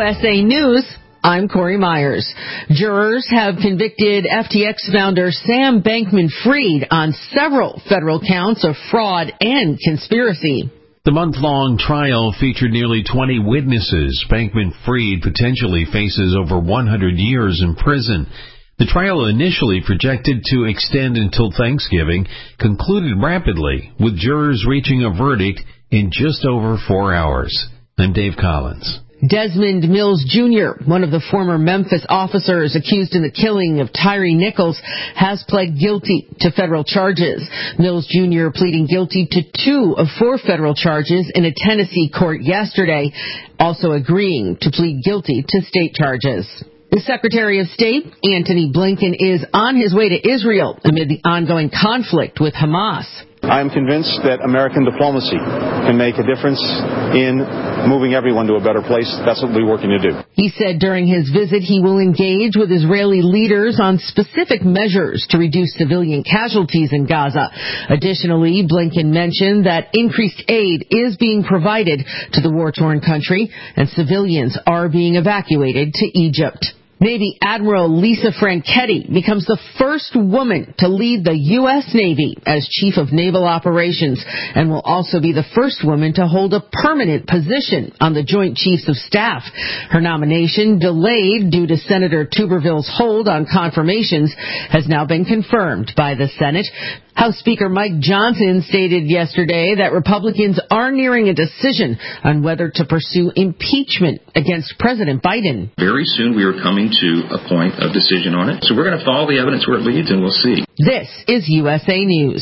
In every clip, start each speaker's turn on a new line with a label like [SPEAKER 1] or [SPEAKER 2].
[SPEAKER 1] USA News, I'm Corey Myers. Jurors have convicted FTX founder Sam Bankman-Fried on several federal counts of fraud and conspiracy.
[SPEAKER 2] The month-long trial featured nearly 20 witnesses. Bankman-Fried potentially faces over 100 years in prison. The trial, initially projected to extend until Thanksgiving, concluded rapidly, with jurors reaching a verdict in just over 4 hours. I'm Dave Collins.
[SPEAKER 1] Desmond Mills Jr., one of the former Memphis officers accused in the killing of Tyree Nichols, has pled guilty to federal charges. Mills Jr. pleading guilty to 2 of 4 federal charges in a Tennessee court yesterday, also agreeing to plead guilty to state charges. The Secretary of State, Antony Blinken, is on his way to Israel amid the ongoing conflict with Hamas.
[SPEAKER 3] I am convinced that American diplomacy can make a difference in moving everyone to a better place. That's what we're working to do.
[SPEAKER 1] He said during his visit he will engage with Israeli leaders on specific measures to reduce civilian casualties in Gaza. Additionally, Blinken mentioned that increased aid is being provided to the war-torn country and civilians are being evacuated to Egypt. Navy Admiral Lisa Franchetti becomes the first woman to lead the U.S. Navy as Chief of Naval Operations and will also be the first woman to hold a permanent position on the Joint Chiefs of Staff. Her nomination, delayed due to Senator Tuberville's hold on confirmations, has now been confirmed by the Senate. House Speaker Mike Johnson stated yesterday that Republicans are nearing a decision on whether to pursue impeachment against President Biden.
[SPEAKER 4] Very soon we are coming to a point of decision on it. So we're going to follow the evidence where it leads, and we'll see.
[SPEAKER 1] This is USA News.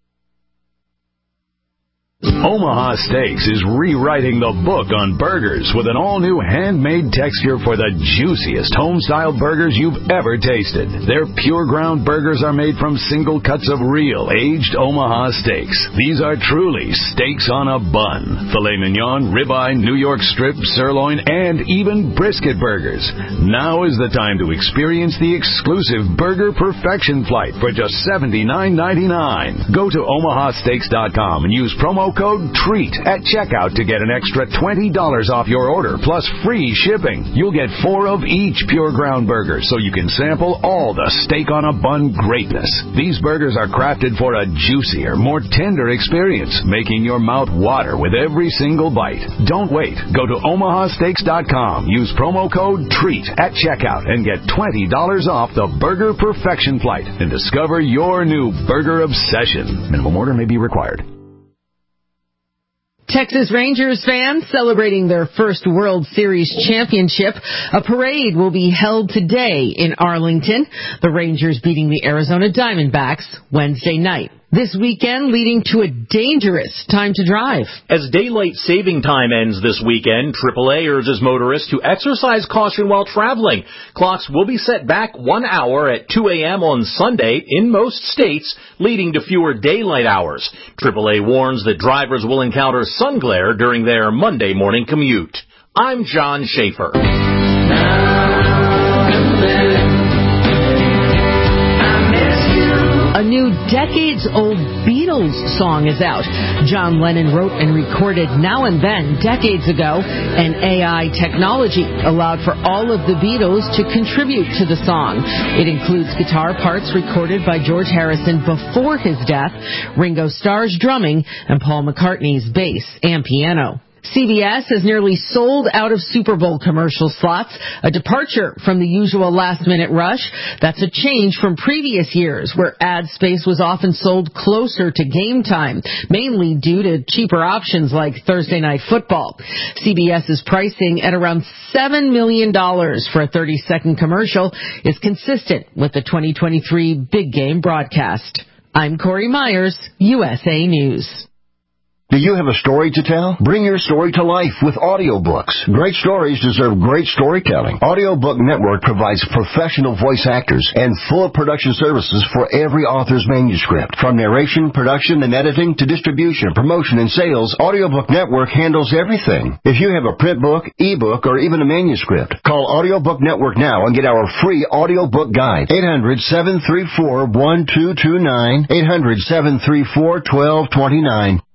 [SPEAKER 5] Omaha Steaks is rewriting the book on burgers with an all-new handmade texture for the juiciest home-style burgers you've ever tasted. Their pure ground burgers are made from single cuts of real, aged Omaha steaks. These are truly steaks on a bun. Filet mignon, ribeye, New York strip, sirloin, and even brisket burgers. Now is the time to experience the exclusive Burger Perfection Flight for just $79.99. Go to omahasteaks.com and use promo code TREAT at checkout to get an extra $20 off your order, plus free shipping. You'll get 4 of each pure ground burger, so you can sample all the steak on a bun greatness. These burgers are crafted for a juicier, more tender experience, making your mouth water with every single bite. Don't wait. Go to omahasteaks.com, use promo code TREAT at checkout, and get $20 off the Burger Perfection Flight and discover your new burger obsession. Minimum order may be required.
[SPEAKER 1] Texas Rangers fans celebrating their first World Series championship. A parade will be held today in Arlington. The Rangers beating the Arizona Diamondbacks Wednesday night. This weekend leading to a dangerous time to drive.
[SPEAKER 6] As daylight saving time ends this weekend, AAA urges motorists to exercise caution while traveling. Clocks will be set back 1 hour at 2 a.m. on Sunday in most states, leading to fewer daylight hours. AAA warns that drivers will encounter sun glare during their Monday morning commute. I'm John Schaefer.
[SPEAKER 1] A new decades-old Beatles song is out. John Lennon wrote and recorded Now and Then decades ago, and AI technology allowed for all of the Beatles to contribute to the song. It includes guitar parts recorded by George Harrison before his death, Ringo Starr's drumming, and Paul McCartney's bass and piano. CBS has nearly sold out of Super Bowl commercial slots, a departure from the usual last-minute rush. That's a change from previous years, where ad space was often sold closer to game time, mainly due to cheaper options like Thursday Night Football. CBS's pricing at around $7 million for a 30-second commercial is consistent with the 2023 big game broadcast. I'm Corey Myers, USA News.
[SPEAKER 7] Do you have a story to tell? Bring your story to life with audiobooks. Great stories deserve great storytelling. Audiobook Network provides professional voice actors and full production services for every author's manuscript. From narration, production, and editing to distribution, promotion, and sales, Audiobook Network handles everything. If you have a print book, ebook, or even a manuscript, call Audiobook Network now and get our free audiobook guide. 800-734-1229, 800-734-1229.